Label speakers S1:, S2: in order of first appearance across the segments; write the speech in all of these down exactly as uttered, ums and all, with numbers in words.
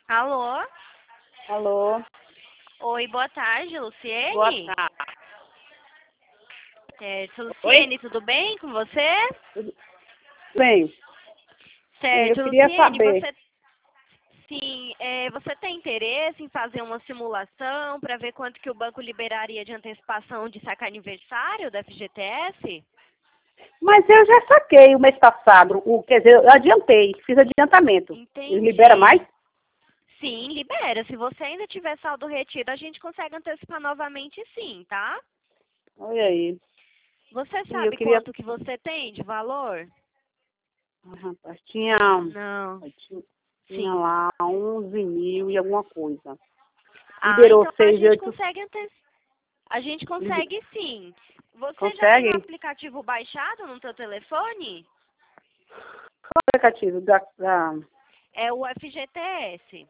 S1: Alô?
S2: Alô?
S1: Oi, boa tarde,
S2: Boa
S1: Luciene?
S2: tarde.
S1: Certo,
S2: Oi?
S1: Luciene, tudo bem com você?
S2: Tudo bem? Eu
S1: Certo,
S2: queria
S1: Luciene,
S2: saber.
S1: você sim, é, você tem interesse em fazer uma simulação para ver quanto que o banco liberaria de antecipação de saque aniversário da F G T S?
S2: Mas eu já saquei o mês passado. O, quer dizer, eu adiantei, fiz adiantamento. Ele libera mais?
S1: Entendi. Sim, libera. Se você ainda tiver saldo retido, a gente consegue antecipar novamente sim, tá?
S2: Olha aí.
S1: Você
S2: E eu
S1: sabe
S2: queria.
S1: quanto que você tem de valor?
S2: Ah, rapaz, tinha,
S1: Não.
S2: tinha, tinha
S1: Sim.
S2: lá onze mil e alguma coisa.
S1: Ah,
S2: Liberou
S1: então a
S2: seis e
S1: gente
S2: oito.
S1: consegue ante... A gente consegue sim. Você já tem o
S2: Consegue?
S1: aplicativo baixado no seu telefone?
S2: Qual é o aplicativo? Da, da...
S1: É o F G T S.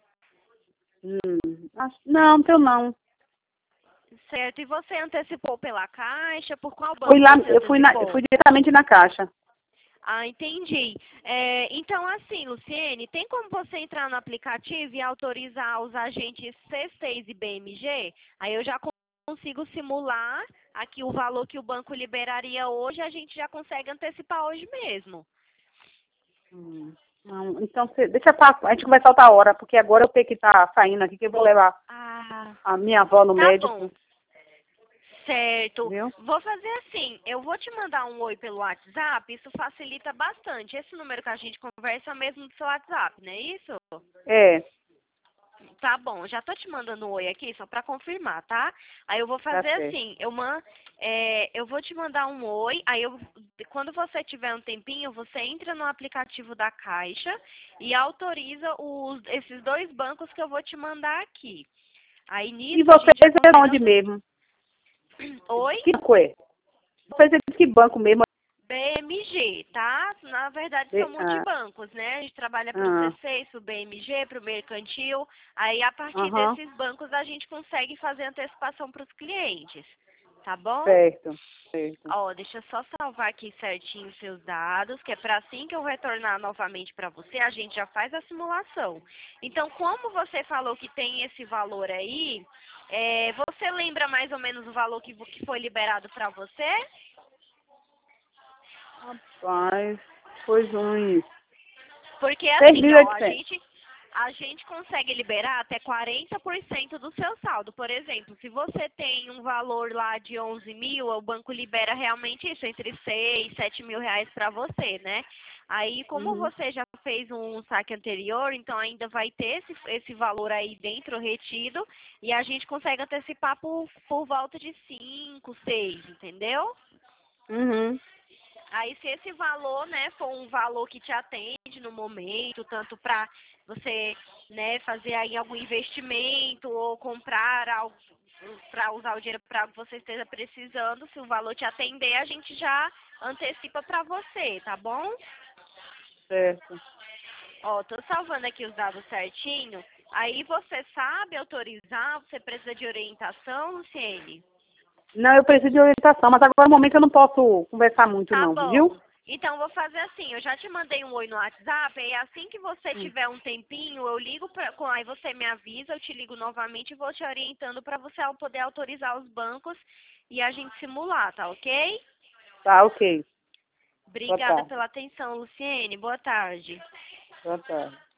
S2: Hum, acho- não, não tenho não.
S1: Certo. E você antecipou pela Caixa? Por qual
S2: Fui
S1: banco
S2: lá,
S1: você
S2: eu fui, na, eu
S1: antecipou?
S2: fui diretamente na caixa.
S1: Ah, entendi. É, então, assim, Luciene, tem como você entrar no aplicativo e autorizar os agentes C seis e B M G? Aí eu já con- consigo simular aqui o valor que o banco liberaria hoje, a gente já consegue antecipar hoje mesmo.
S2: Hum, não, então, cê, deixa pra, a gente conversar outra hora, porque agora eu tenho que estar saindo aqui, que eu vou levar
S1: Ah,
S2: a minha avó no
S1: tá bom.
S2: médico,
S1: Certo.
S2: viu?
S1: Vou fazer assim, eu vou te mandar um oi pelo WhatsApp, isso facilita bastante. Esse número que a gente conversa é o mesmo do seu WhatsApp, não é isso?
S2: É,
S1: Tá bom, já tô te mandando um oi aqui só pra confirmar, tá? Aí eu vou
S2: tá
S1: fazer
S2: certo.
S1: assim, eu, man, é, eu vou te mandar um oi, aí eu, quando você tiver um tempinho, você entra no aplicativo da Caixa e autoriza os, esses dois bancos que eu vou te mandar aqui. Aí
S2: E
S1: nisso a gente já
S2: vocês é
S1: consegue
S2: onde
S1: antecipar.
S2: mesmo?
S1: Oi?
S2: Que banco é? Vocês é de que banco mesmo?
S1: B M G, tá? Na verdade são
S2: É, ah,
S1: multibancos, né? A gente trabalha para o
S2: ah,
S1: C seis, para o B M G, para o Mercantil. Aí a partir
S2: aham,
S1: desses bancos a gente consegue fazer antecipação para os clientes, tá bom?
S2: certo, certo.
S1: Ó, deixa eu só salvar aqui certinho os seus dados, que é para assim que eu retornar novamente para você, a gente já faz a simulação. Então, como você falou que tem esse valor aí, é, você lembra mais ou menos o valor que, vo- que foi liberado para você?
S2: Rapaz, foi uns
S1: Porque
S2: seis
S1: assim,
S2: mil e
S1: ó, a
S2: oitocentos.
S1: gente a gente consegue liberar até quarenta por cento do seu saldo. Por exemplo, se você tem um valor lá de onze mil, o banco libera realmente isso, entre seis, sete mil reais para você, né? Aí, como
S2: Uhum,
S1: você já fez um saque anterior, então ainda vai ter esse, esse valor aí dentro retido e a gente consegue antecipar por, por volta de cinco, seis, entendeu?
S2: uhum,
S1: Aí, se esse valor, né, for um valor que te atende no momento, tanto para você, né, fazer aí algum investimento ou comprar algo para usar o dinheiro para algo que você esteja precisando, se o valor te atender, a gente já antecipa para você, tá bom?
S2: certo.
S1: Ó, tô salvando aqui os dados certinho. Aí você sabe autorizar, você precisa de orientação, Luciene?
S2: Não, eu preciso de orientação, mas agora no momento eu não posso conversar muito
S1: Tá
S2: não,
S1: bom.
S2: viu?
S1: Então, vou fazer assim, eu já te mandei um oi no WhatsApp, e assim que você
S2: Hum,
S1: tiver um tempinho, eu ligo, pra, com- aí você me avisa, eu te ligo novamente e vou te orientando para você poder autorizar os bancos e a gente simular, tá ok?
S2: tá, ok. Boa
S1: Obrigada
S2: tarde.
S1: pela atenção, Luciene. Boa tarde.
S2: Boa tarde.